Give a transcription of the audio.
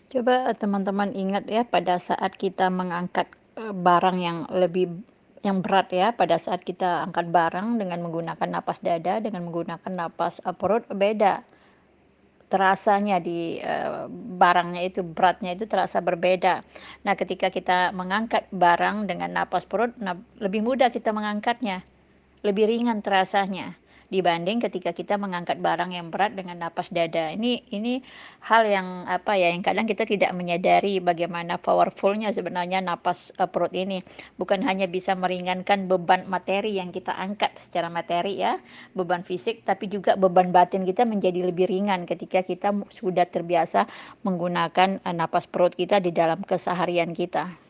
Coba teman-teman ingat ya pada saat kita mengangkat, barang yang berat ya, pada saat kita angkat barang dengan menggunakan napas dada, dengan menggunakan napas, perut beda terasanya barangnya itu, beratnya itu terasa berbeda. Nah, ketika kita mengangkat barang dengan napas perut, nah lebih mudah kita mengangkatnya. Lebih ringan terasanya, dibanding ketika kita mengangkat barang yang berat dengan napas dada. Ini hal yang, apa ya, yang kadang kita tidak menyadari bagaimana powerful-nya sebenarnya napas, perut ini. Bukan hanya bisa meringankan beban materi yang kita angkat secara materi ya, beban fisik, tapi juga beban batin kita menjadi lebih ringan ketika kita sudah terbiasa menggunakan, napas perut kita di dalam keseharian kita.